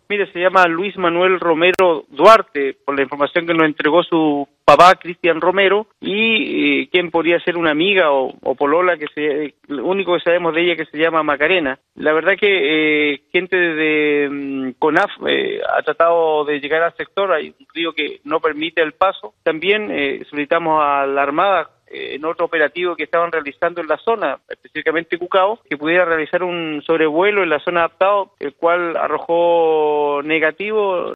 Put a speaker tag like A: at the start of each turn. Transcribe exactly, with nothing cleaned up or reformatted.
A: Mire, se llama Luis Manuel Romero Duarte, por la información que nos entregó su papá, Cristian Romero, y eh, quien podría ser una amiga o, o polola, que se, lo único que sabemos de ella que se llama Macarena. La verdad que eh, gente de um, CONAF eh, ha tratado de llegar al sector, hay un río que no permite el paso. También eh, solicitamos a la Armada, en otro operativo que estaban realizando en la zona, específicamente Cucao, que pudiera realizar un sobrevuelo en la zona adaptado, el cual arrojó negativo.